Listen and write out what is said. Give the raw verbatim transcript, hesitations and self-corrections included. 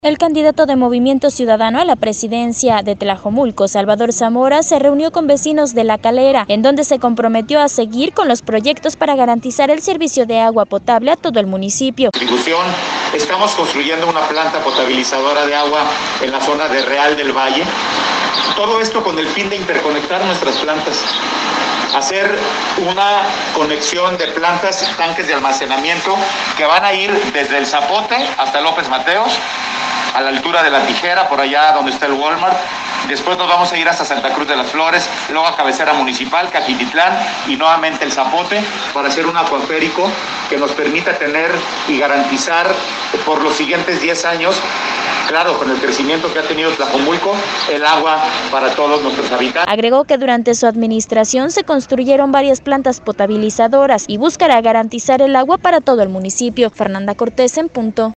El candidato de Movimiento Ciudadano a la presidencia de Tlajomulco, Salvador Zamora, se reunió con vecinos de La Calera, en donde se comprometió a seguir con los proyectos para garantizar el servicio de agua potable a todo el municipio. Distribución, estamos construyendo una planta potabilizadora de agua en la zona de Real del Valle. Todo esto con el fin de interconectar nuestras plantas, hacer una conexión de plantas y tanques de almacenamiento que van a ir desde el Zapote hasta López Mateos, a la altura de La Tijera, por allá donde está el Walmart. Después nos vamos a ir hasta Santa Cruz de las Flores, luego a Cabecera Municipal, Cajititlán y nuevamente el Zapote, para hacer un acuaférico que nos permita tener y garantizar por los siguientes diez años, claro, con el crecimiento que ha tenido Tlajomulco, el agua para todos nuestros habitantes. Agregó que durante su administración se construyeron varias plantas potabilizadoras y buscará garantizar el agua para todo el municipio. Fernanda Cortés en punto.